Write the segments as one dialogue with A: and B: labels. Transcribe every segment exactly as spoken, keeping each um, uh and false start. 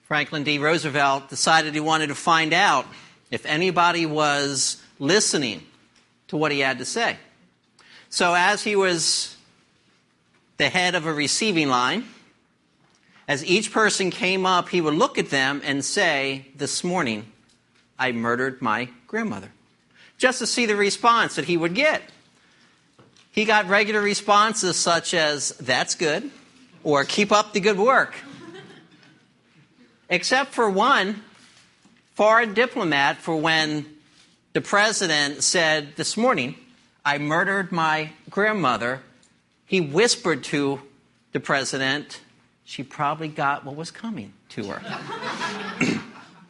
A: Franklin D. Roosevelt decided he wanted to find out if anybody was listening to what he had to say. So as he was the head of a receiving line, as each person came up, he would look at them and say, "This morning, I murdered my grandmother," just to see the response that he would get. He got regular responses such as, "That's good," or "Keep up the good work." Except for one foreign diplomat, for when the president said, "This morning, I murdered my grandmother," he whispered to the president, "She probably got what was coming to her."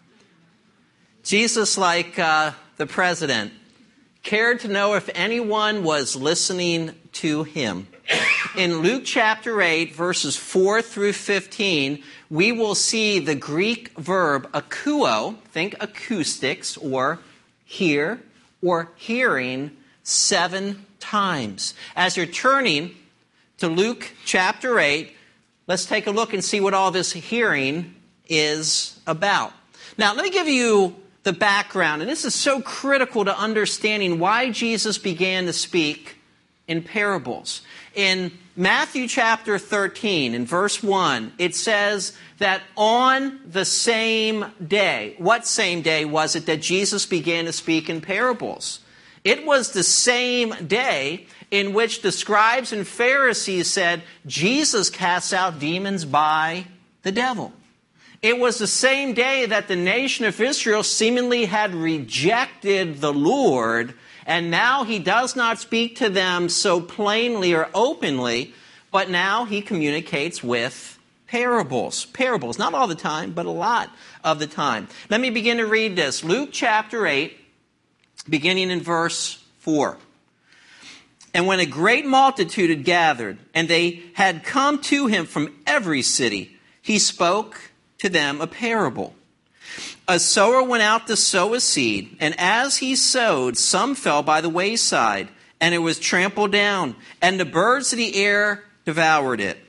A: Jesus, like uh, the president, cared to know if anyone was listening to him. In Luke chapter eight, verses four through fifteen, we will see the Greek verb akouo, think acoustics, or hear, or hearing, seven times. As you're turning to Luke chapter eight, let's take a look and see what all this hearing is about. Now, let me give you the background, and this is so critical to understanding why Jesus began to speak in parables. In Matthew chapter thirteen, in verse one, it says that on the same day, what same day was it that Jesus began to speak in parables? It was the same day in which the scribes and Pharisees said Jesus casts out demons by the devil. It was the same day that the nation of Israel seemingly had rejected the Lord, and now he does not speak to them so plainly or openly, but now he communicates with parables. Parables, not all the time, but a lot of the time. Let me begin to read this. Luke chapter eight, beginning in verse four. "And when a great multitude had gathered, and they had come to him from every city, he spoke to them a parable. A sower went out to sow a seed, and as he sowed, some fell by the wayside, and it was trampled down, and the birds of the air devoured it.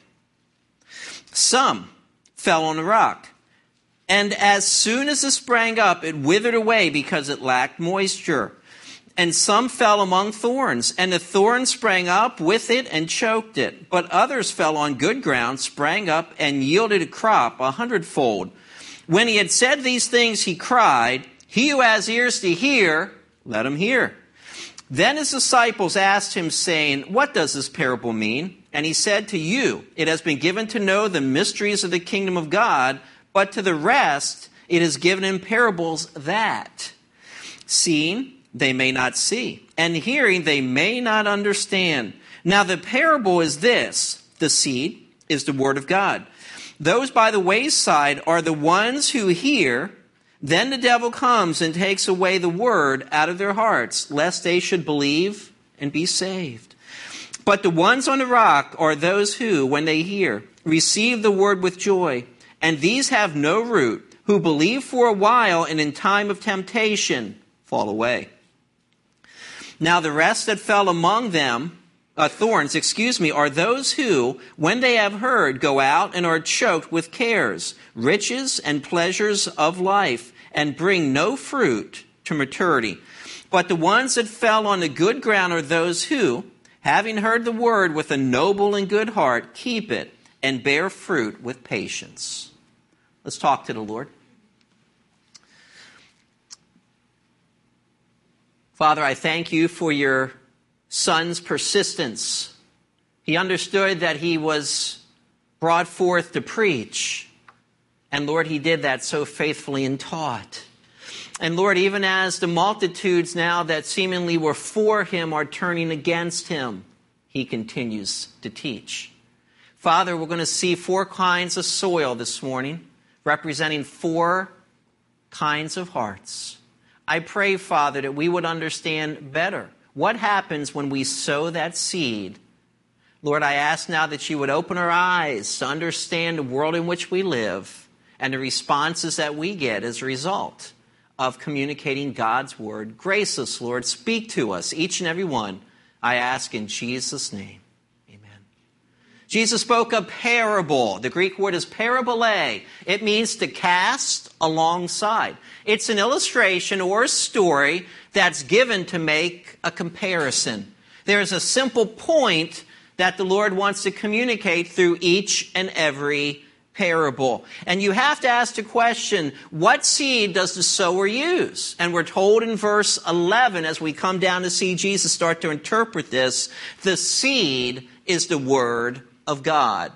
A: Some fell on the rock, and as soon as it sprang up, it withered away because it lacked moisture. And some fell among thorns, and the thorns sprang up with it and choked it. But others fell on good ground, sprang up, and yielded a crop a hundredfold. When he had said these things, he cried, 'He who has ears to hear, let him hear.' Then his disciples asked him, saying, 'What does this parable mean?' And he said, 'To you it has been given to know the mysteries of the kingdom of God, but to the rest it is given in parables that, seeing, they may not see, and hearing, they may not understand. Now the parable is this: the seed is the word of God. Those by the wayside are the ones who hear. Then the devil comes and takes away the word out of their hearts, lest they should believe and be saved. But the ones on the rock are those who, when they hear, receive the word with joy. And these have no root, who believe for a while, and in time of temptation fall away. Now the rest that fell among them, uh, thorns, excuse me, are those who, when they have heard, go out and are choked with cares, riches, and pleasures of life, and bring no fruit to maturity. But the ones that fell on the good ground are those who, having heard the word with a noble and good heart, keep it and bear fruit with patience." Let's talk to the Lord. Father, I thank you for your son's persistence. He understood that he was brought forth to preach. And Lord, he did that so faithfully and taught. And Lord, even as the multitudes now that seemingly were for him are turning against him, he continues to teach. Father, we're going to see four kinds of soil this morning, representing four kinds of hearts. I pray, Father, that we would understand better what happens when we sow that seed. Lord, I ask now that you would open our eyes to understand the world in which we live and the responses that we get as a result of communicating God's word. Grace us, Lord. Speak to us, each and every one. I ask in Jesus' name. Amen. Jesus spoke a parable. The Greek word is parabole. It means to cast alongside. It's an illustration or a story that's given to make a comparison. There's a simple point that the Lord wants to communicate through each and every parable. And you have to ask the question, what seed does the sower use? And we're told in verse eleven, as we come down to see Jesus start to interpret this, the seed is the word of God.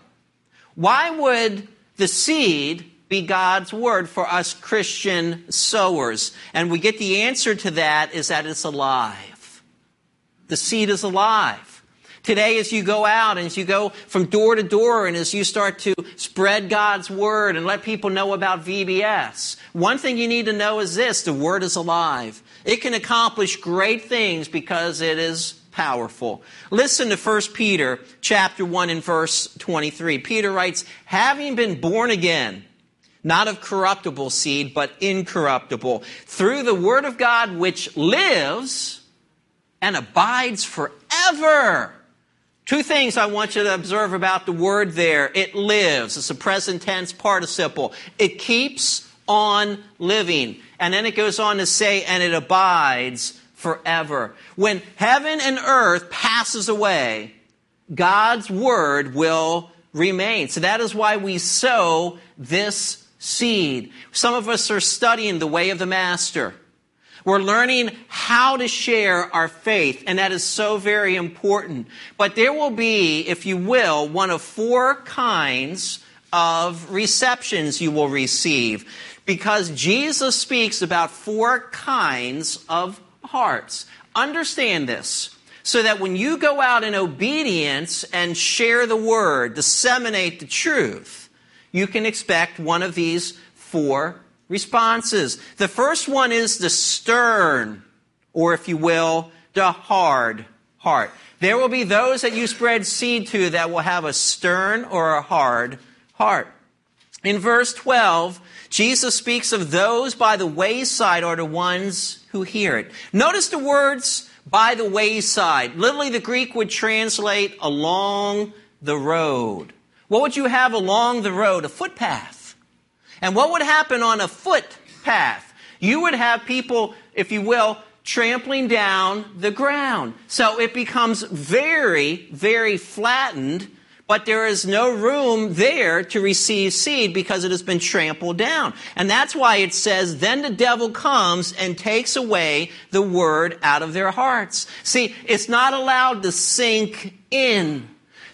A: Why would the seed be God's word for us Christian sowers? And we get the answer to that is that it's alive. The seed is alive. Today, as you go out and as you go from door to door and as you start to spread God's word and let people know about V B S, one thing you need to know is this: the word is alive. It can accomplish great things because it is powerful. Listen to First Peter chapter one and verse twenty-three. Peter writes, having been born again, not of corruptible seed, but incorruptible, through the word of God which lives and abides forever. Two things I want you to observe about the word there. It lives. It's a present tense participle. It keeps on living. And then it goes on to say, and it abides forever. When heaven and earth passes away, God's word will remain. So that is why we sow this seed. Some of us are studying the way of the Master. We're learning how to share our faith, and that is so very important. But there will be, if you will, one of four kinds of receptions you will receive, because Jesus speaks about four kinds of hearts. Understand this, so that when you go out in obedience and share the word, disseminate the truth, you can expect one of these four responses. The first one is the stern, or if you will, the hard heart. There will be those that you spread seed to that will have a stern or a hard heart. In verse twelve, Jesus speaks of those by the wayside are the ones who hear it. Notice the words by the wayside. Literally, the Greek would translate along the road. What would you have along the road? A footpath. And what would happen on a footpath? You would have people, if you will, trampling down the ground. So it becomes very, very flattened, but there is no room there to receive seed because it has been trampled down. And that's why it says, then the devil comes and takes away the word out of their hearts. See, it's not allowed to sink in.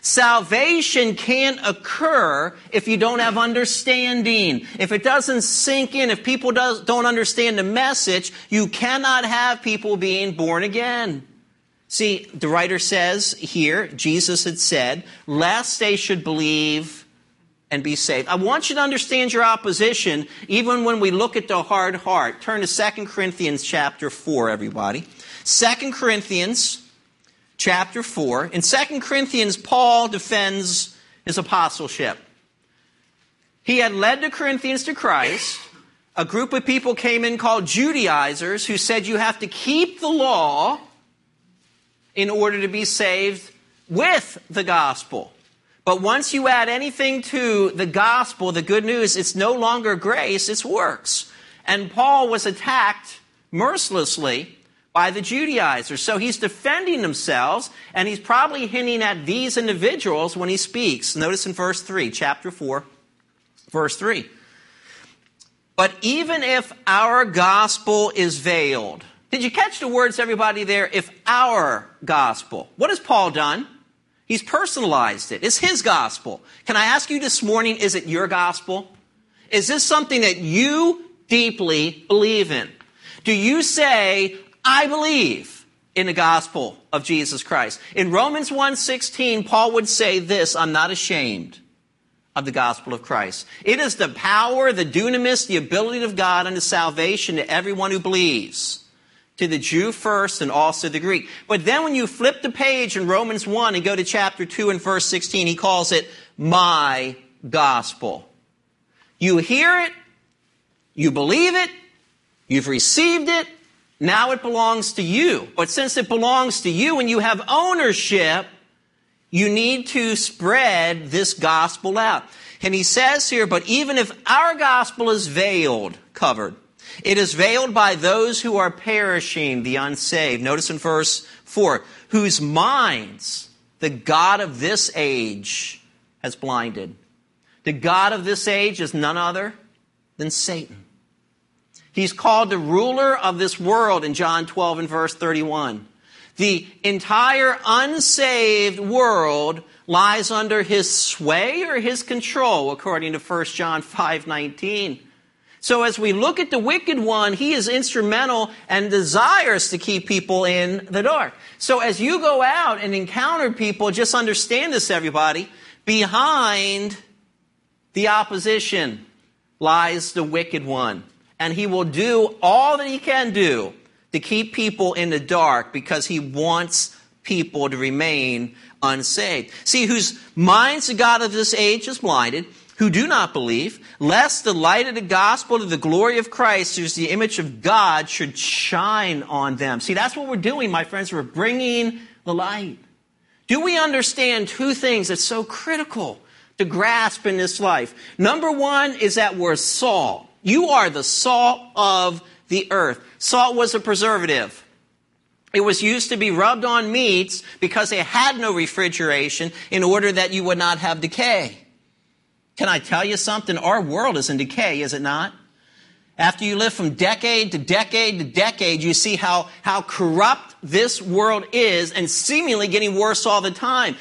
A: Salvation can't occur if you don't have understanding. If it doesn't sink in, if people does, don't understand the message, you cannot have people being born again. See, the writer says here, Jesus had said, lest they should believe and be saved. I want you to understand your opposition, even when we look at the hard heart. Turn to Second Corinthians chapter four, everybody. Second Corinthians chapter four. In Second Corinthians, Paul defends his apostleship. He had led the Corinthians to Christ. A group of people came in called Judaizers who said you have to keep the law in order to be saved with the gospel. But once you add anything to the gospel, the good news, it's no longer grace, it's works. And Paul was attacked mercilessly by the Judaizers. So he's defending themselves, and he's probably hinting at these individuals when he speaks. Notice in verse three, chapter four, verse three. But even if our gospel is veiled. Did you catch the words, everybody, there? If our gospel. What has Paul done? He's personalized it. It's his gospel. Can I ask you this morning, is it your gospel? Is this something that you deeply believe in? Do you say, I believe in the gospel of Jesus Christ? In Romans one sixteen, Paul would say this, I'm not ashamed of the gospel of Christ. It is the power, the dunamis, the ability of God unto salvation to everyone who believes, to the Jew first and also the Greek. But then when you flip the page in Romans one and go to chapter two and verse sixteen, he calls it my gospel. You hear it, you believe it, you've received it, now it belongs to you. But since it belongs to you and you have ownership, You need to spread this gospel out. And he says here, but even if our gospel is veiled, covered, it is veiled by those who are perishing, the unsaved. Notice in verse four, whose minds the God of this age has blinded. The God of this age is none other than Satan. He's called the ruler of this world in John twelve and verse thirty-one. The entire unsaved world lies under his sway or his control, according to First John five nineteen. So as we look at the wicked one, he is instrumental and desires to keep people in the dark. So as you go out and encounter people, just understand this, everybody, behind the opposition lies the wicked one. And he will do all that he can do to keep people in the dark because he wants people to remain unsaved. See, whose minds the God of this age is blinded, who do not believe, lest the light of the gospel of the glory of Christ, who is the image of God, should shine on them. See, that's what we're doing, my friends. We're bringing the light. Do we understand two things that's so critical to grasp in this life? Number one is that we're salt. You are the salt of the earth. Salt was a preservative. It was used to be rubbed on meats because they had no refrigeration in order that you would not have decay. Can I tell you something? Our world is in decay, is it not? After you live from decade to decade to decade, you see how, how corrupt this world is and seemingly getting worse all the time.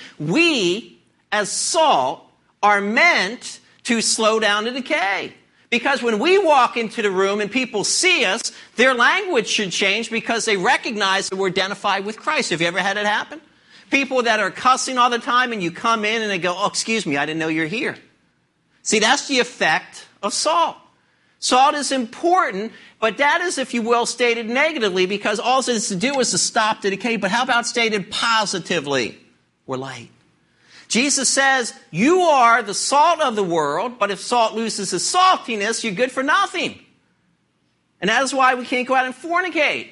A: We, as salt, are meant to slow down the decay. Because when we walk into the room and people see us, their language should change because they recognize that we're identified with Christ. Have you ever had it happen? People that are cussing all the time and you come in and they go, oh, excuse me, I didn't know you're here. See, that's the effect of salt. Salt is important, but that is, if you will, stated negatively because all it is to do is to stop the decay. But how about stated positively? We're light. Jesus says, you are the salt of the world, but if salt loses its saltiness, you're good for nothing. And that is why we can't go out and fornicate.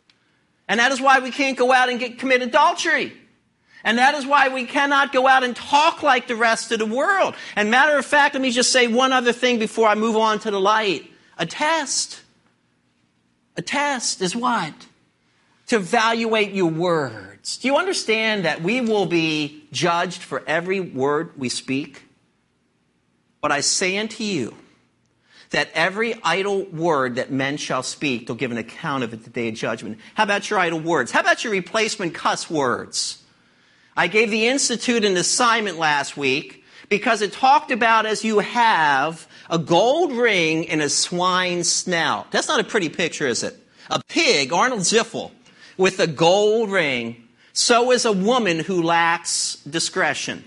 A: And that is why we can't go out and get, commit adultery. And that is why we cannot go out and talk like the rest of the world. And matter of fact, let me just say one other thing before I move on to the light. A test. A test is what? To evaluate your words. Do you understand that we will be judged for every word we speak? But I say unto you that every idle word that men shall speak, they'll give an account of it the day of judgment. How about your idle words? How about your replacement cuss words? I gave the Institute an assignment last week because it talked about as you have a gold ring in a swine's snout. That's not a pretty picture, is it? A pig, Arnold Ziffel, with a gold ring. So is a woman who lacks discretion.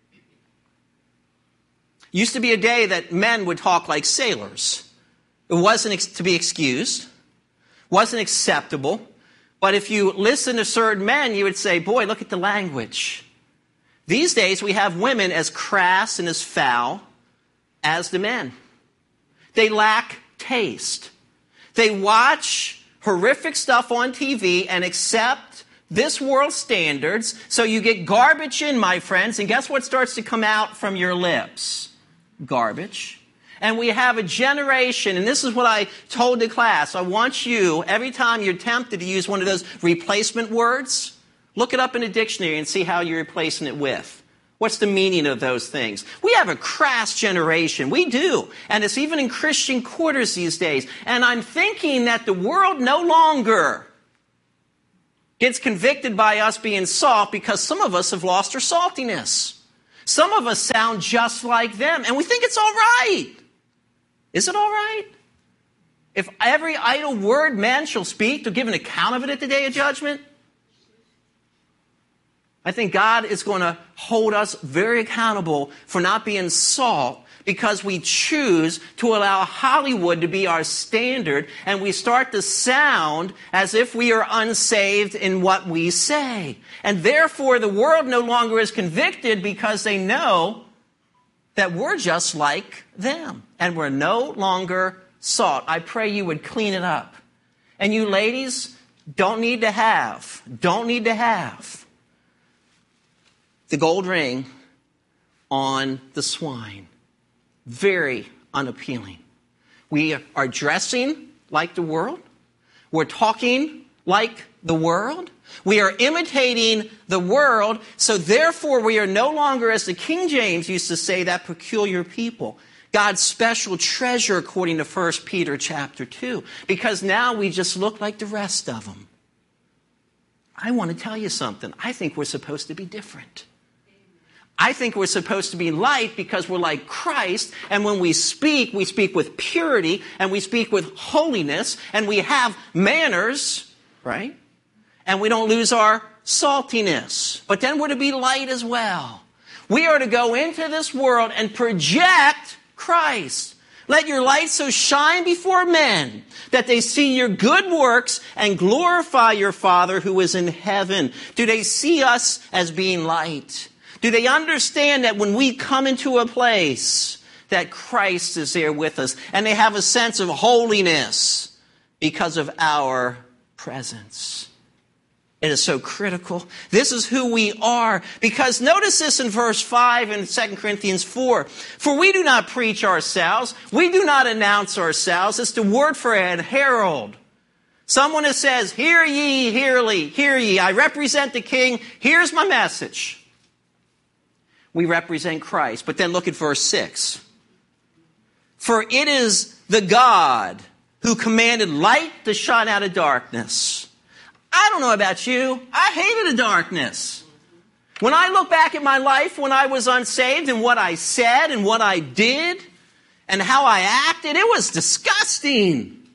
A: Used to be a day that men would talk like sailors. It wasn't ex- to be excused. Wasn't acceptable. But if you listen to certain men, you would say, boy, look at the language. These days, we have women as crass and as foul as the men. They lack taste. They watch horrific stuff on T V and accept this world's standards. So you get garbage in, my friends, and guess what starts to come out from your lips? Garbage. And we have a generation, and this is what I told the class. I want you, every time you're tempted to use one of those replacement words, look it up in a dictionary and see how you're replacing it with. What's the meaning of those things? We have a crass generation. We do. And it's even in Christian quarters these days. And I'm thinking that the world no longer gets convicted by us being salt because some of us have lost our saltiness. Some of us sound just like them, and we think it's all right. Is it all right? If every idle word man shall speak, to give an account of it at the day of judgment? I think God is going to hold us very accountable for not being salt because we choose to allow Hollywood to be our standard and we start to sound as if we are unsaved in what we say. And therefore the world no longer is convicted because they know that we're just like them and we're no longer salt. I pray you would clean it up. And you ladies don't need to have, don't need to have the gold ring on the swine. Very unappealing. We are dressing like the world. We're talking like the world. We are imitating the world. So therefore, we are no longer, as the King James used to say, that peculiar people. God's special treasure, according to First Peter chapter two. Because now we just look like the rest of them. I want to tell you something. I think we're supposed to be different. I think we're supposed to be light because we're like Christ. And when we speak, we speak with purity and we speak with holiness and we have manners, right? And we don't lose our saltiness. But then we're to be light as well. We are to go into this world and project Christ. Let your light so shine before men that they see your good works and glorify your Father who is in heaven. Do they see us as being light? Do they understand that when we come into a place that Christ is there with us and they have a sense of holiness because of our presence? It is so critical. This is who we are. Because notice this in verse five in Second Corinthians four. For we do not preach ourselves. We do not announce ourselves. It's the word for a herald. Someone that says, hear ye, hear ye, hear ye. I represent the King. Here's my message. We represent Christ. But then look at verse six. For it is the God who commanded light to shine out of darkness. I don't know about you. I hated the darkness. When I look back at my life when I was unsaved and what I said and what I did and how I acted, it was disgusting.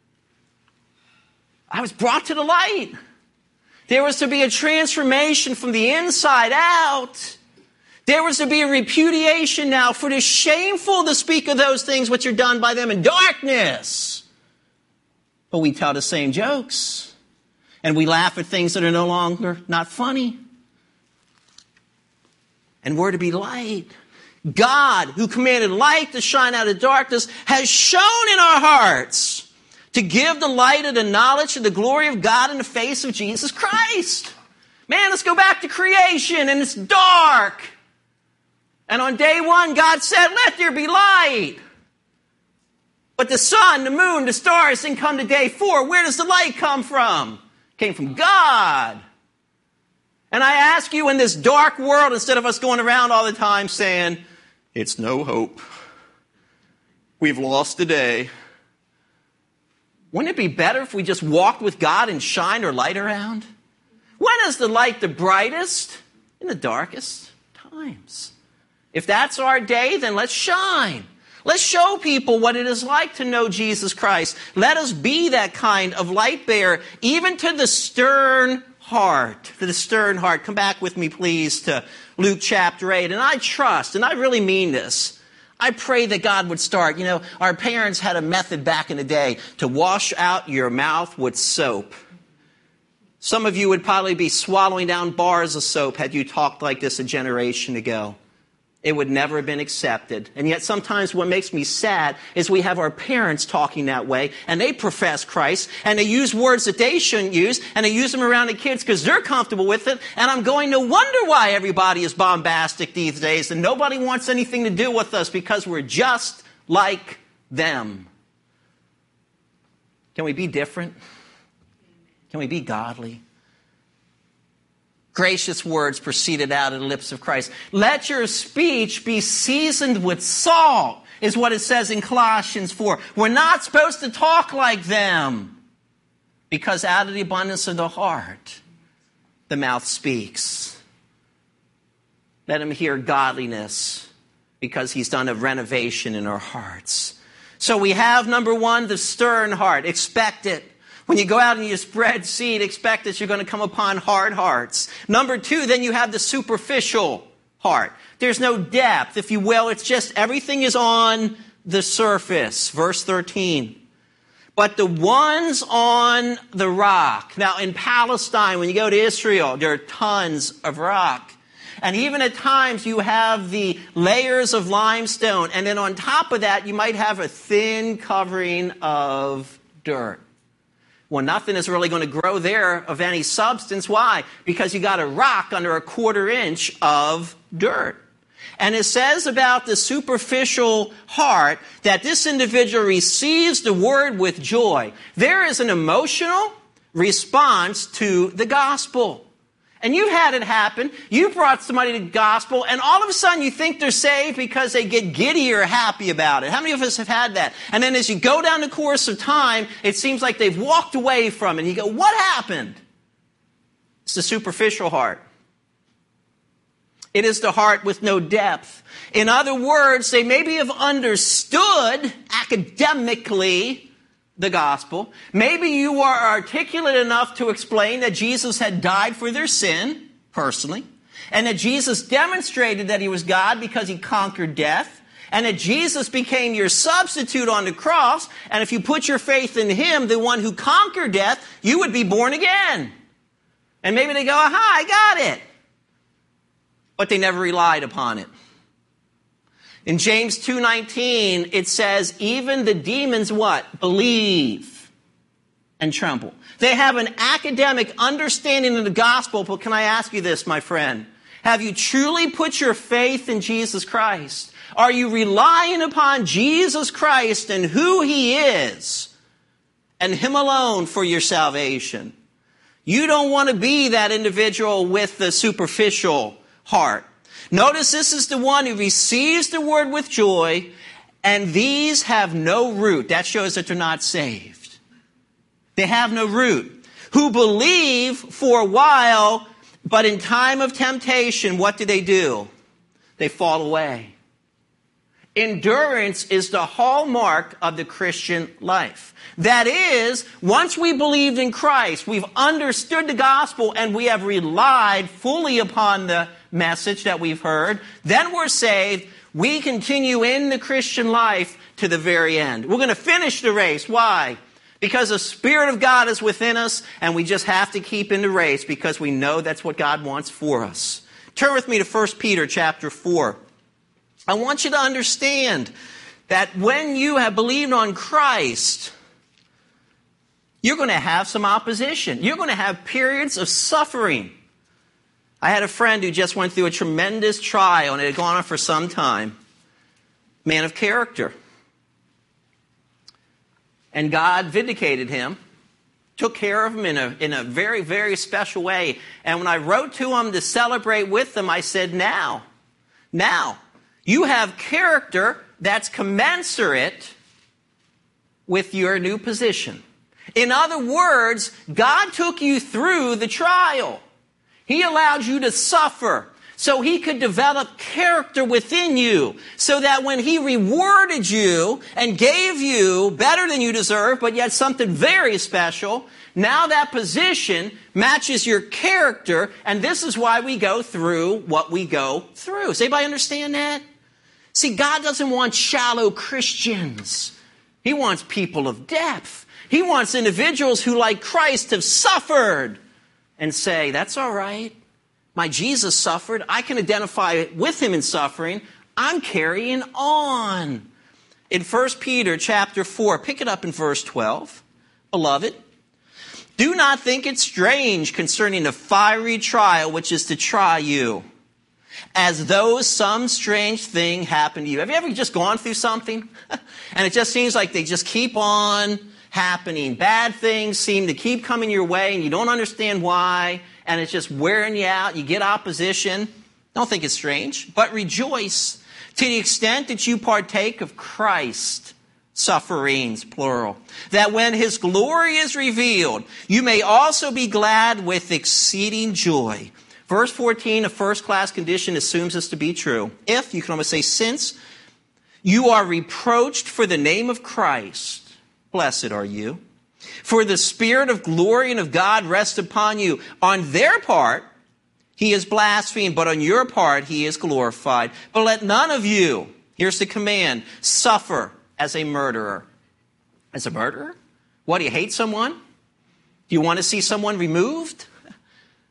A: I was brought to the light. There was to be a transformation from the inside out. There was to be a repudiation now, for it is shameful to speak of those things which are done by them in darkness. But we tell the same jokes. And we laugh at things that are no longer not funny. And we're to be light. God, who commanded light to shine out of darkness, has shone in our hearts to give the light of the knowledge of the glory of God in the face of Jesus Christ. Man, let's go back to creation, and it's dark. And on day one, God said, let there be light. But the sun, the moon, the stars didn't come to day four. Where does the light come from? Came from God. And I ask you, in this dark world, instead of us going around all the time saying, it's no hope, we've lost the day, wouldn't it be better if we just walked with God and shined our light around? When is the light the brightest? In the darkest times. If that's our day, then let's shine. Let's show people what it is like to know Jesus Christ. Let us be that kind of light bearer, even to the stern heart. To the stern heart. Come back with me, please, to Luke chapter eight. And I trust, and I really mean this, I pray that God would start. You know, our parents had a method back in the day to wash out your mouth with soap. Some of you would probably be swallowing down bars of soap had you talked like this a generation ago. It would never have been accepted. And yet sometimes what makes me sad is we have our parents talking that way, and they profess Christ, and they use words that they shouldn't use, and they use them around the kids because they're comfortable with it. And I'm going, no wonder why everybody is bombastic these days, and nobody wants anything to do with us because we're just like them. Can we be different? Can we be godly? Gracious words proceeded out of the lips of Christ. Let your speech be seasoned with salt, is what it says in Colossians four. We're not supposed to talk like them, because out of the abundance of the heart, the mouth speaks. Let him hear godliness, because he's done a renovation in our hearts. So we have, number one, the stern heart. Expect it. When you go out and you spread seed, expect that you're going to come upon hard hearts. Number two, then you have the superficial heart. There's no depth, if you will. It's just everything is on the surface. Verse thirteen. But the ones on the rock. Now in Palestine, when you go to Israel, there are tons of rock. And even at times you have the layers of limestone. And then on top of that, you might have a thin covering of dirt. Well, nothing is really going to grow there of any substance. Why? Because you got a rock under a quarter inch of dirt. And it says about the superficial heart that this individual receives the word with joy. There is an emotional response to the gospel. And you've had it happen. You brought somebody to the gospel, and all of a sudden you think they're saved because they get giddy or happy about it. How many of us have had that? And then as you go down the course of time, it seems like they've walked away from it. And you go, what happened? It's the superficial heart. It is the heart with no depth. In other words, they maybe have understood academically the gospel. Maybe you are articulate enough to explain that Jesus had died for their sin, personally, and that Jesus demonstrated that he was God because he conquered death, and that Jesus became your substitute on the cross, and if you put your faith in him, the one who conquered death, you would be born again. And maybe they go, aha, I got it. But they never relied upon it. In James two nineteen, it says, even the demons what? Believe and tremble. They have an academic understanding of the gospel, but can I ask you this, my friend? Have you truly put your faith in Jesus Christ? Are you relying upon Jesus Christ and who he is and him alone for your salvation? You don't want to be that individual with the superficial heart. Notice this is the one who receives the word with joy, and these have no root. That shows that they're not saved. They have no root. Who believe for a while, but in time of temptation, what do they do? They fall away. Endurance is the hallmark of the Christian life. That is, once we believed in Christ, we've understood the gospel, and we have relied fully upon the message that we've heard, then we're saved. We continue in the Christian life to the very end. We're going to finish the race. Why? Because the Spirit of God is within us, and we just have to keep in the race because we know that's what God wants for us. Turn with me to First Peter chapter four. I want you to understand that when you have believed on Christ, you're going to have some opposition. You're going to have periods of suffering. I had a friend who just went through a tremendous trial, and it had gone on for some time. Man of character. And God vindicated him, took care of him in a, in a very, very special way. And when I wrote to him to celebrate with him, I said, now, now, you have character that's commensurate with your new position. In other words, God took you through the trial. He allowed you to suffer so he could develop character within you so that when he rewarded you and gave you better than you deserve, but yet something very special, now that position matches your character, and this is why we go through what we go through. Does anybody understand that? See, God doesn't want shallow Christians. He wants people of depth. He wants individuals who, like Christ, have suffered and say, that's all right. My Jesus suffered. I can identify with him in suffering. I'm carrying on. In First Peter chapter four, pick it up in verse twelve. Beloved, do not think it strange concerning the fiery trial which is to try you, as though some strange thing happened to you. Have you ever just gone through something? And it just seems like they just keep on happening. Bad things seem to keep coming your way, and you don't understand why, and it's just wearing you out. You get opposition. Don't think it's strange, but rejoice to the extent that you partake of Christ's sufferings, plural, that when his glory is revealed, you may also be glad with exceeding joy. Verse fourteen, a first-class condition assumes this to be true. If, you can almost say since, you are reproached for the name of Christ, blessed are you. For the Spirit of glory and of God rests upon you. On their part, he is blasphemed, but on your part, he is glorified. But let none of you, here's the command, suffer as a murderer. As a murderer? What, do you hate someone? Do you want to see someone removed?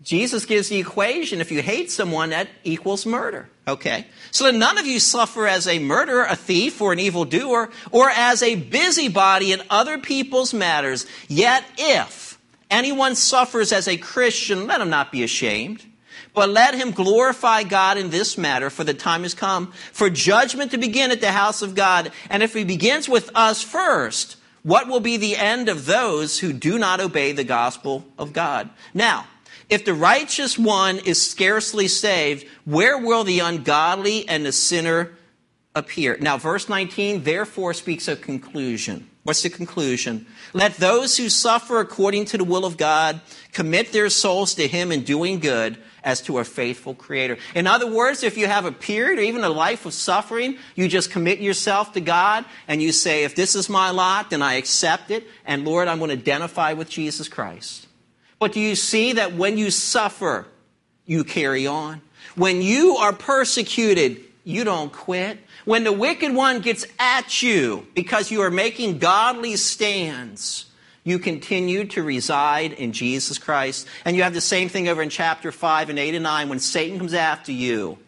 A: Jesus gives the equation. If you hate someone, that equals murder. Okay? So that none of you suffer as a murderer, a thief, or an evildoer, or as a busybody in other people's matters. Yet if anyone suffers as a Christian, let him not be ashamed, but let him glorify God in this matter, for the time has come for judgment to begin at the house of God. And if he begins with us first, what will be the end of those who do not obey the gospel of God? Now, if the righteous one is scarcely saved, where will the ungodly and the sinner appear? Now, verse nineteen, therefore, speaks of conclusion. What's the conclusion? Let those who suffer according to the will of God commit their souls to him in doing good as to a faithful creator. In other words, if you have a period or even a life of suffering, you just commit yourself to God and you say, if this is my lot, then I accept it. And Lord, I'm going to identify with Jesus Christ. But do you see that when you suffer, you carry on? When you are persecuted, you don't quit. When the wicked one gets at you because you are making godly stands, you continue to reside in Jesus Christ. And you have the same thing over in chapter five and eight and nine. When Satan comes after you,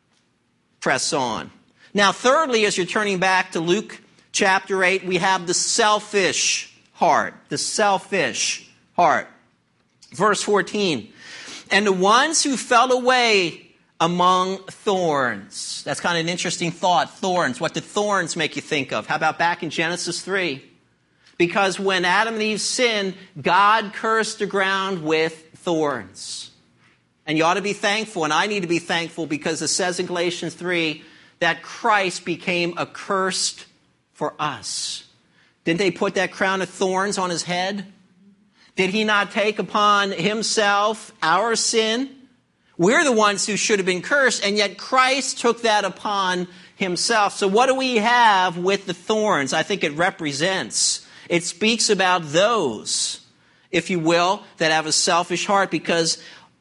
A: press on. Now, thirdly, as you're turning back to Luke chapter eight, we have the selfish heart. The selfish heart. Verse fourteen, and the ones who fell away among thorns. That's kind of an interesting thought, thorns. What did thorns make you think of? How about back in Genesis three? Because when Adam and Eve sinned, God cursed the ground with thorns. And you ought to be thankful, and I need to be thankful, because it says in Galatians three that Christ became accursed for us. Didn't they put that crown of thorns on his head? Did he not take upon himself our sin? We're the ones who should have been cursed, and yet Christ took that upon himself. So what do we have with the thorns? I think it represents, it speaks about those, if you will, that have a selfish heart, because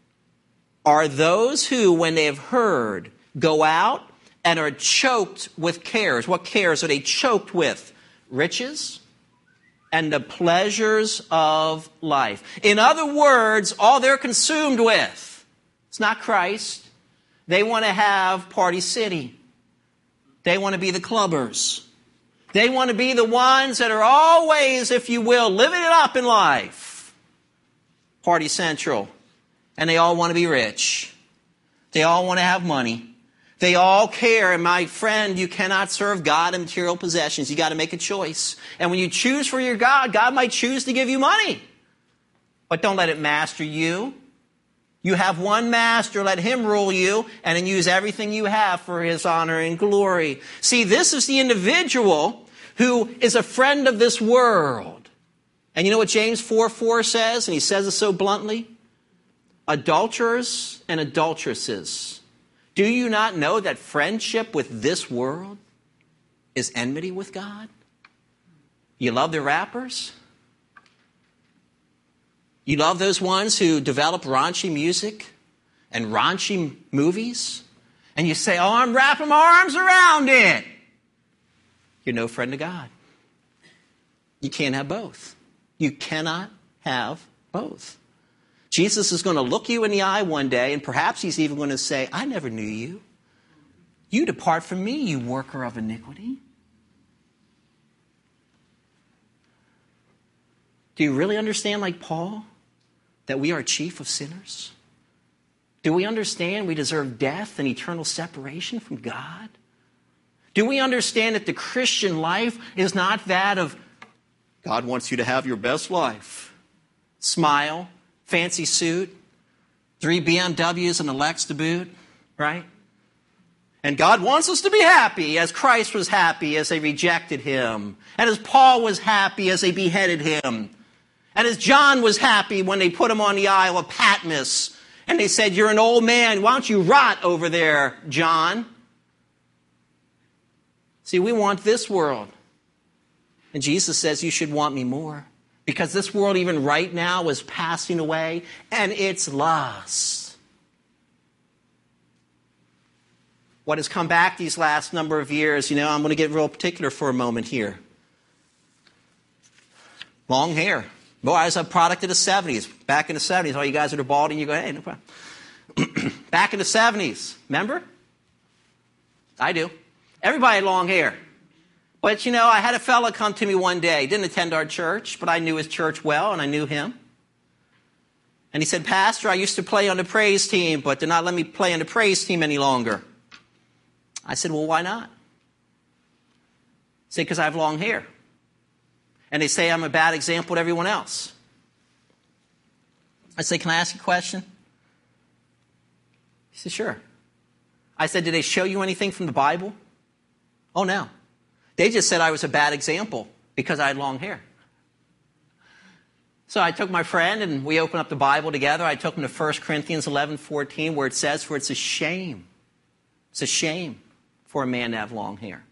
A: are those who, when they have heard, go out and are choked with cares. What cares are they choked with? Riches and the pleasures of life. In other words, all they're consumed with, it's not Christ. They want to have Party City. They want to be the clubbers. They want to be the ones that are always, if you will, living it up in life. Party Central. And they all want to be rich. They all want to have money. They all care. And my friend, you cannot serve God and material possessions. You got to make a choice. And when you choose for your God, God might choose to give you money. But don't let it master you. You have one master, let him rule you, and then use everything you have for his honor and glory. See, this is the individual who is a friend of this world. And you know what James four four says? And he says it so bluntly. Adulterers and adulteresses, do you not know that friendship with this world is enmity with God? You love the rappers? You love those ones who develop raunchy music and raunchy movies? And you say, oh, I'm wrapping my arms around it. You're no friend of God. You can't have both. You cannot have both. Jesus is going to look you in the eye one day, and perhaps he's even going to say, I never knew you. You depart from me, you worker of iniquity. Do you really understand, like Paul, that we are chief of sinners? Do we understand we deserve death and eternal separation from God? Do we understand that the Christian life is not that of, God wants you to have your best life. Smile, fancy suit, three B M Ws and a Lex to boot, right? And God wants us to be happy as Christ was happy as they rejected him. And as Paul was happy as they beheaded him. And as John was happy when they put him on the Isle of Patmos. And they said, you're an old man. Why don't you rot over there, John? See, we want this world. And Jesus says you should want me more. Because this world even right now is passing away. And it's lust. What has come back these last number of years, you know, I'm going to get real particular for a moment here. Long hair. Boy, I was a product of the seventies. Back in the seventies, all you guys that are balding, you go, hey, no problem. Back in the seventies, remember? I do. Everybody had long hair. But, you know, I had a fella come to me one day. He didn't attend our church, but I knew his church well, and I knew him. And he said, Pastor, I used to play on the praise team, but they're not letting me play on the praise team any longer. I said, well, why not? He said, because I have long hair. And they say I'm a bad example to everyone else. I said, can I ask you a question? He said, sure. I said, did they show you anything from the Bible? Oh, no. They just said I was a bad example because I had long hair. So I took my friend and we opened up the Bible together. I took him to First Corinthians eleven fourteen where it says, for it's a shame. It's a shame for a man to have long hair.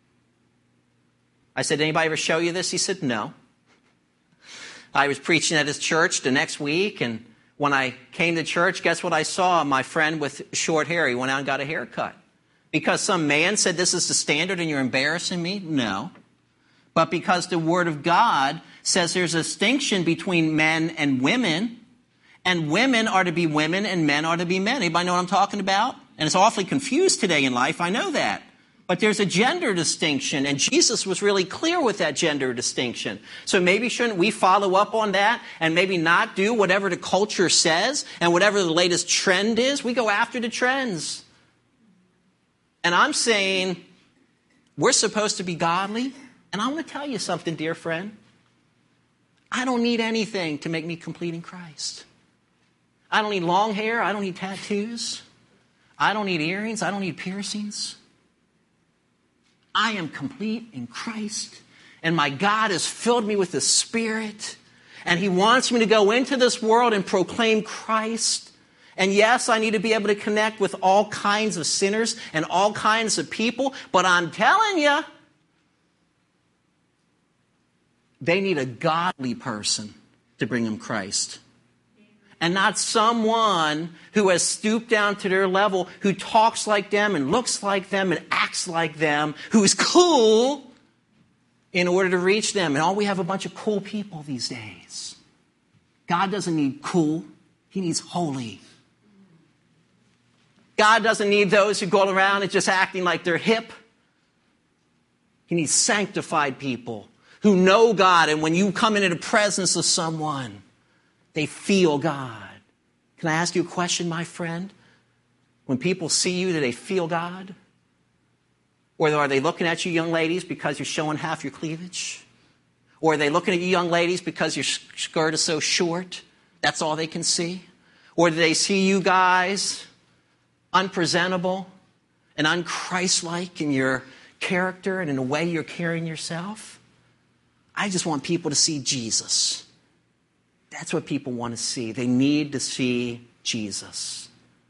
A: I said, did anybody ever show you this? He said, no. I was preaching at his church the next week, and when I came to church, guess what I saw? My friend with short hair. He went out and got a haircut. Because some man said this is the standard and you're embarrassing me? No. But because the Word of God says there's a distinction between men and women, and women are to be women and men are to be men. Anybody know what I'm talking about? And it's awfully confused today in life, I know that. But there's a gender distinction, and Jesus was really clear with that gender distinction. So maybe shouldn't we follow up on that and maybe not do whatever the culture says and whatever the latest trend is? We go after the trends. And I'm saying we're supposed to be godly. And I want to tell you something, dear friend. I don't need anything to make me complete in Christ. I don't need long hair. I don't need tattoos. I don't need earrings. I don't need piercings. I am complete in Christ. And my God has filled me with the Spirit. And He wants me to go into this world and proclaim Christ. And yes, I need to be able to connect with all kinds of sinners and all kinds of people. But I'm telling you, they need a godly person to bring them Christ. And not someone who has stooped down to their level, who talks like them and looks like them and acts like them, who is cool in order to reach them. And all we have a bunch of cool people these days. God doesn't need cool. He needs holy. God doesn't need those who go around and just acting like they're hip. He needs sanctified people who know God. And when you come into the presence of someone, they feel God. Can I ask you a question, my friend? When people see you, do they feel God? Or are they looking at you, young ladies, because you're showing half your cleavage? Or are they looking at you, young ladies, because your skirt is so short? That's all they can see? Or do they see you guys unpresentable and unchristlike in your character and in the way you're carrying yourself? I just want people to see Jesus. That's what people want to see. They need to see Jesus.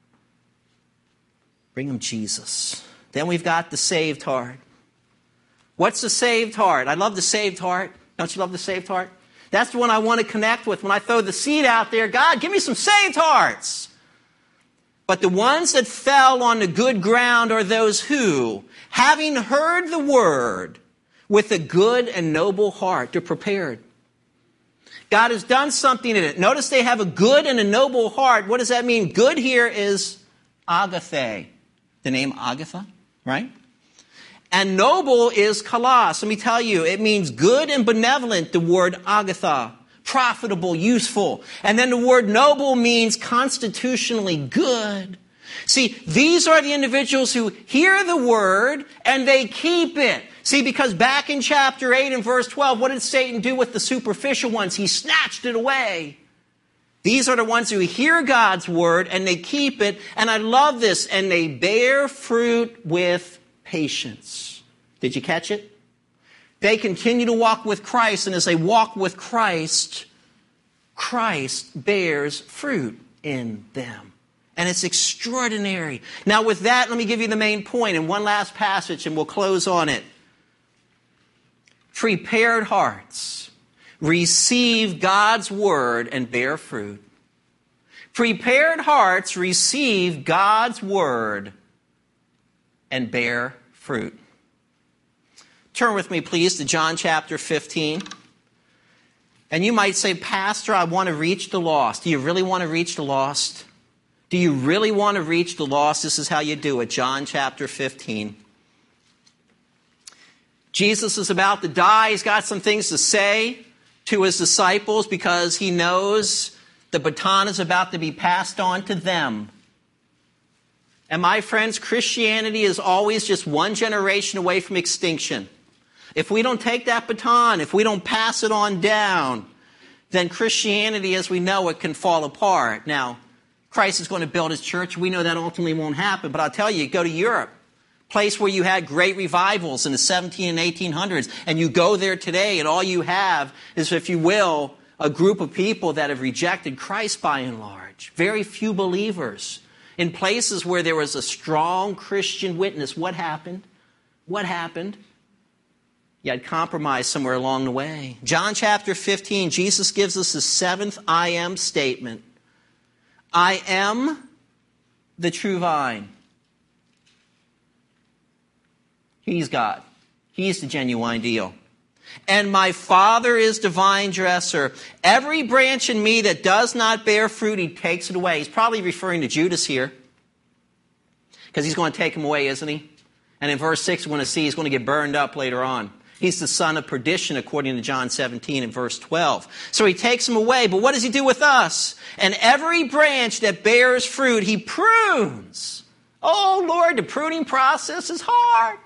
A: Bring them Jesus. Then we've got the saved heart. What's the saved heart? I love the saved heart. Don't you love the saved heart? That's the one I want to connect with when I throw the seed out there. God, give me some saved hearts. But the ones that fell on the good ground are those who, having heard the word with a good and noble heart, they're prepared. God has done something in it. Notice they have a good and a noble heart. What does that mean? Good here is agape, the name Agatha, right? And noble is kalos. Let me tell you, it means good and benevolent, the word agatha. Profitable, useful. And then the word noble means constitutionally good. See, these are the individuals who hear the word and they keep it. See, because back in chapter eight and verse twelve, what did Satan do with the superficial ones? He snatched it away. These are the ones who hear God's word and they keep it. And I love this. And they bear fruit with patience. Did you catch it? They continue to walk with Christ. And as they walk with Christ, Christ bears fruit in them. And it's extraordinary. Now with that, let me give you the main point in one last passage and we'll close on it. Prepared hearts receive God's word and bear fruit. Prepared hearts receive God's word and bear fruit. Turn with me, please, to John chapter fifteen. And you might say, Pastor, I want to reach the lost. Do you really want to reach the lost? Do you really want to reach the lost? This is how you do it. John chapter fifteen. Jesus is about to die. He's got some things to say to his disciples because he knows the baton is about to be passed on to them. And my friends, Christianity is always just one generation away from extinction. If we don't take that baton, if we don't pass it on down, then Christianity as we know it can fall apart. Now, Christ is going to build his church. We know that ultimately won't happen. But I'll tell you, go to Europe, place where you had great revivals in the seventeen and eighteen hundreds, and you go there today, and all you have is, if you will, a group of people that have rejected Christ by and large. Very few believers. In places where there was a strong Christian witness, what happened? What happened? You had compromise somewhere along the way. John chapter fifteen, Jesus gives us the seventh I am statement. I am the true vine. He's God. He's the genuine deal. And my Father is the vine dresser. Every branch in me that does not bear fruit, he takes it away. He's probably referring to Judas here, because he's going to take him away, isn't he? And in verse six, we're going to see he's going to get burned up later on. He's the son of perdition, according to John seventeen and verse twelve. So he takes him away. But what does he do with us? And every branch that bears fruit, he prunes. Oh, Lord, the pruning process is hard.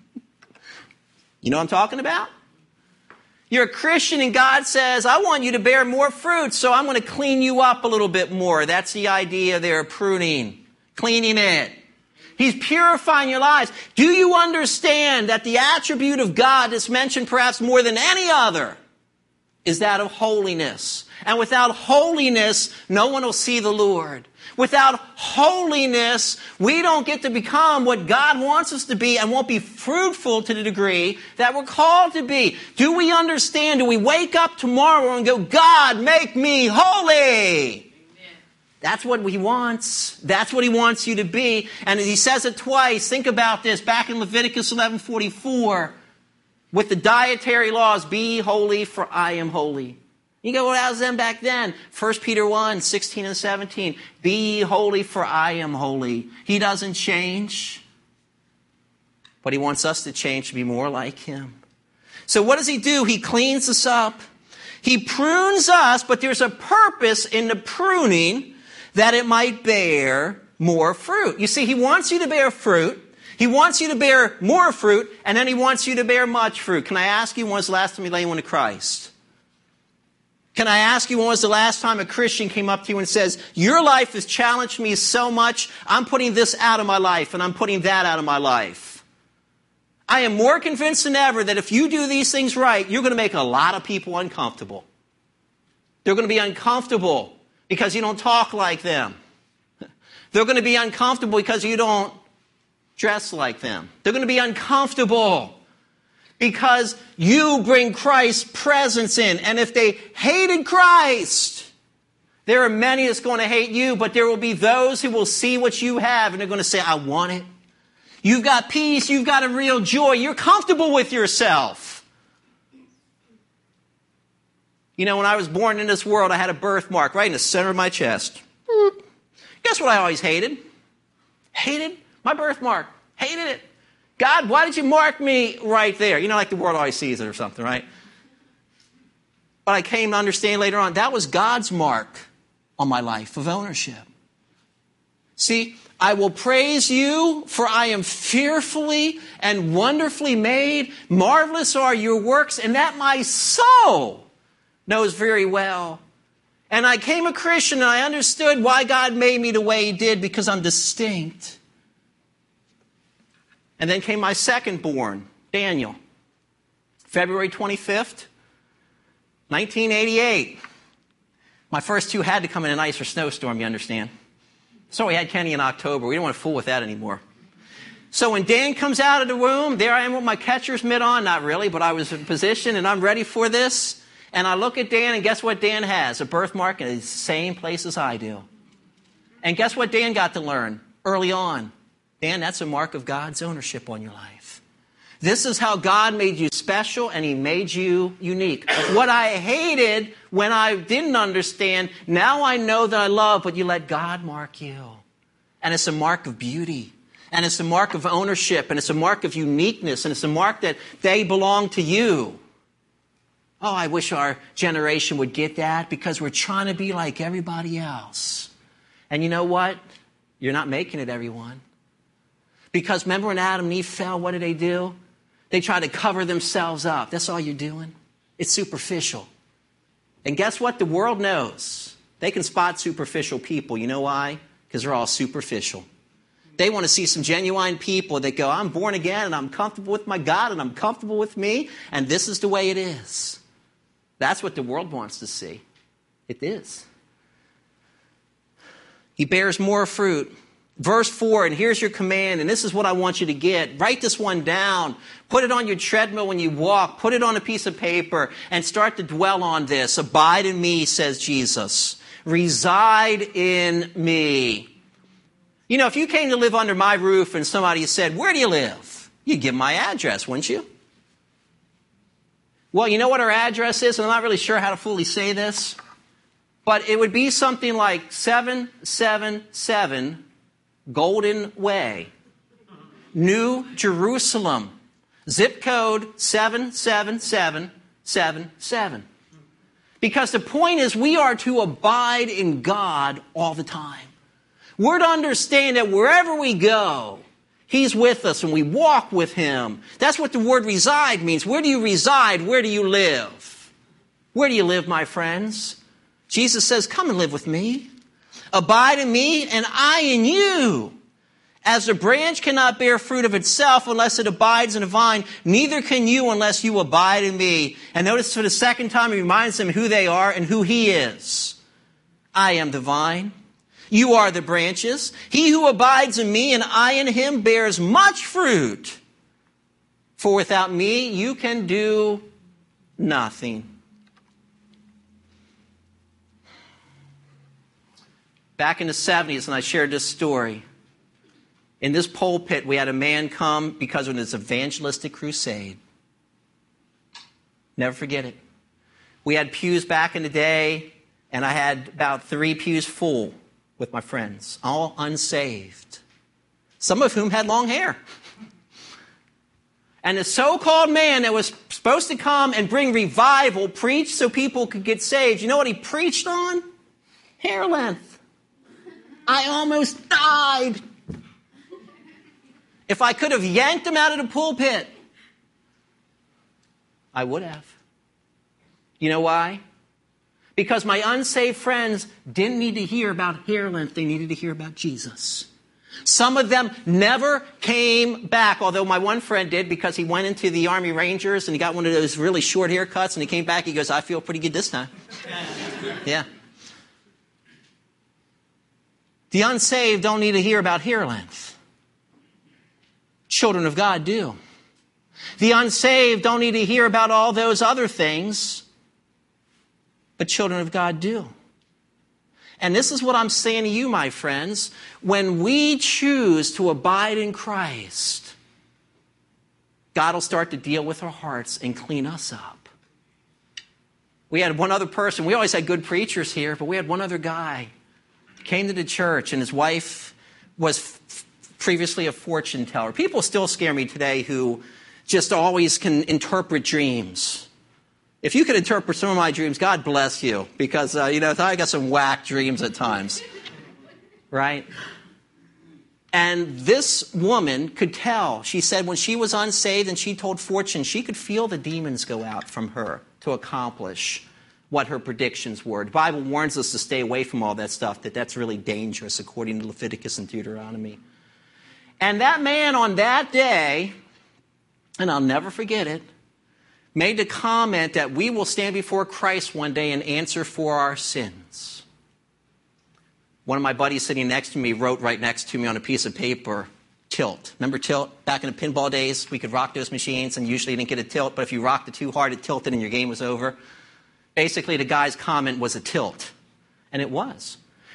A: You know what I'm talking about? You're a Christian and God says, I want you to bear more fruit, so I'm going to clean you up a little bit more. That's the idea there, pruning, cleaning it. He's purifying your lives. Do you understand that the attribute of God that's mentioned perhaps more than any other is that of holiness? And without holiness, no one will see the Lord. Without holiness, we don't get to become what God wants us to be and won't be fruitful to the degree that we're called to be. Do we understand? Do we wake up tomorrow and go, God, make me holy? That's what he wants. That's what he wants you to be. And he says it twice. Think about this. Back in Leviticus eleven forty-four, with the dietary laws, be holy for I am holy. You go, well, how's them back then? First Peter one, sixteen and seventeen. Be holy for I am holy. He doesn't change. But he wants us to change to be more like him. So what does he do? He cleans us up. He prunes us, but there's a purpose in the pruning, that it might bear more fruit. You see, he wants you to bear fruit. He wants you to bear more fruit, and then he wants you to bear much fruit. Can I ask you, when was the last time you led anyone to Christ? Can I ask you, when was the last time a Christian came up to you and says, your life has challenged me so much, I'm putting this out of my life, and I'm putting that out of my life. I am more convinced than ever that if you do these things right, you're going to make a lot of people uncomfortable. They're going to be uncomfortable because you don't talk like them. They're going to be uncomfortable because you don't dress like them. They're going to be uncomfortable because you bring Christ's presence in. And if they hated Christ, there are many that's going to hate you, but there will be those who will see what you have and they're going to say, I want it. You've got peace. You've got a real joy. You're comfortable with yourself. You know, when I was born in this world, I had a birthmark right in the center of my chest. Guess what I always hated? Hated my birthmark. Hated it. God, why did you mark me right there? You know, like the world always sees it or something, right? But I came to understand later on, that was God's mark on my life of ownership. See, I will praise you, for I am fearfully and wonderfully made. Marvelous are your works, and that my soul knows very well. And I became a Christian and I understood why God made me the way he did, because I'm distinct. And then came my second born, Daniel. February twenty-fifth, nineteen eighty-eight. My first two had to come in an ice or snowstorm, you understand. So we had Kenny in October. We didn't want to fool with that anymore. So when Dan comes out of the room, there I am with my catcher's mitt on. Not really, but I was in position and I'm ready for this. And I look at Dan, and guess what Dan has? A birthmark in the same place as I do. And guess what Dan got to learn early on? Dan, that's a mark of God's ownership on your life. This is how God made you special, and he made you unique. What I hated when I didn't understand, now I know that I love, but you let God mark you. And it's a mark of beauty. And it's a mark of ownership. And it's a mark of uniqueness. And it's a mark that they belong to you. Oh, I wish our generation would get that, because we're trying to be like everybody else. And you know what? You're not making it, everyone. Because remember when Adam and Eve fell, what did they do? They tried to cover themselves up. That's all you're doing. It's superficial. And guess what? The world knows. They can spot superficial people. You know why? Because they're all superficial. They want to see some genuine people that go, I'm born again and I'm comfortable with my God and I'm comfortable with me. And this is the way it is. That's what the world wants to see. It is. He bears more fruit. Verse four, and here's your command, and this is what I want you to get. Write this one down. Put it on your treadmill when you walk. Put it on a piece of paper and start to dwell on this. Abide in me, says Jesus. Reside in me. You know, if you came to live under my roof and somebody said, where do you live? You'd give them my address, wouldn't you? Well, you know what our address is? And I'm not really sure how to fully say this. But it would be something like seven seven seven Golden Way, New Jerusalem, zip code seven seven seven seven seven. Because the point is, we are to abide in God all the time. We're to understand that wherever we go, he's with us and we walk with him. That's what the word reside means. Where do you reside? Where do you live? Where do you live, my friends? Jesus says, come and live with me. Abide in me and I in you. As the branch cannot bear fruit of itself unless it abides in the vine, neither can you unless you abide in me. And notice for the second time he reminds them who they are and who he is. I am the vine. You are the branches. He who abides in me and I in him bears much fruit. For without me you can do nothing. Back in the seventies, when I shared this story, in this pulpit, we had a man come because of his evangelistic crusade. Never forget it. We had pews back in the day, and I had about three pews full with my friends, all unsaved, some of whom had long hair. And the so-called man that was supposed to come and bring revival preached so people could get saved. You know what he preached on? Hair length. I almost died. If I could have yanked him out of the pulpit, I would have. You know why? Because my unsaved friends didn't need to hear about hair length. They needed to hear about Jesus. Some of them never came back, although my one friend did, because he went into the Army Rangers and he got one of those really short haircuts and he came back. He goes, I feel pretty good this time. Yeah. The unsaved don't need to hear about hair length. Children of God do. The unsaved don't need to hear about all those other things, but children of God do. And this is what I'm saying to you, my friends. When we choose to abide in Christ, God will start to deal with our hearts and clean us up. We had one other person. We always had good preachers here, but we had one other guy. Came to the church, and his wife was f- previously a fortune teller. People still scare me today who just always can interpret dreams. If you could interpret some of my dreams, God bless you, because, uh, you know, I got some whack dreams at times, right? And this woman could tell. She said when she was unsaved and she told fortune, she could feel the demons go out from her to accomplish what her predictions were. The Bible warns us to stay away from all that stuff, that that's really dangerous, according to Leviticus and Deuteronomy. And that man on that day, and I'll never forget it, made the comment that we will stand before Christ one day and answer for our sins. One of my buddies sitting next to me wrote right next to me on a piece of paper, tilt. Remember tilt? Back in the pinball days, we could rock those machines and usually you didn't get a tilt, but if you rocked it too hard, it tilted and your game was over. Basically, the guy's comment was a tilt. And it was.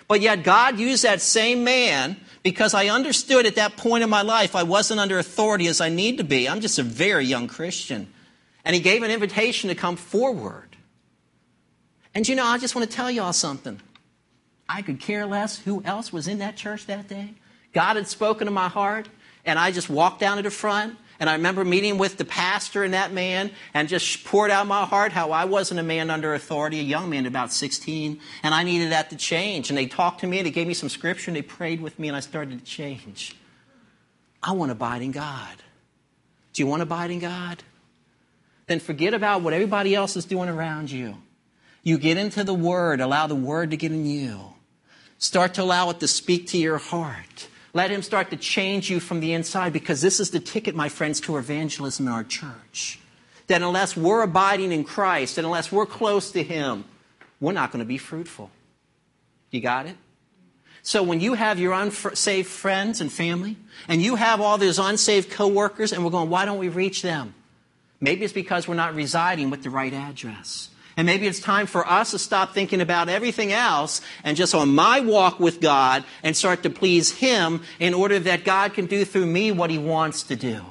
A: But yet God used that same man because I understood at that point in my life I wasn't under authority as I need to be. I'm just a very young Christian. And he gave an invitation to come forward. And you know, I just want to tell y'all something. I could care less who else was in that church that day. God had spoken to my heart, and I just walked down to the front. And I remember meeting with the pastor and that man and just poured out my heart how I wasn't a man under authority, a young man about sixteen, and I needed that to change. And they talked to me, and they gave me some scripture, and they prayed with me, and I started to change. I want to abide in God. Do you want to abide in God? Then forget about what everybody else is doing around you. You get into the Word, allow the Word to get in you. Start to allow it to speak to your heart. Let Him start to change you from the inside, because this is the ticket, my friends, to evangelism in our church. That unless we're abiding in Christ and unless we're close to Him, we're not going to be fruitful. You got it? So when you have your unsaved friends and family, and you have all those unsaved coworkers, and we're going, why don't we reach them? Maybe it's because we're not residing with the right address. And maybe it's time for us to stop thinking about everything else and just on my walk with God and start to please Him in order that God can do through me what He wants to do.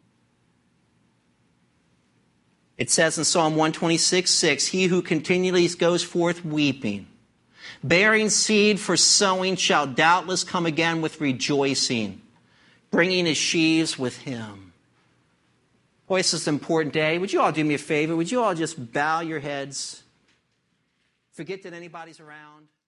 A: It says in Psalm one twenty-six, six, He who continually goes forth weeping, bearing seed for sowing, shall doubtless come again with rejoicing, bringing his sheaves with him. Boy, this is an important day. Would you all do me a favor? Would you all just bow your heads? Forget that anybody's around.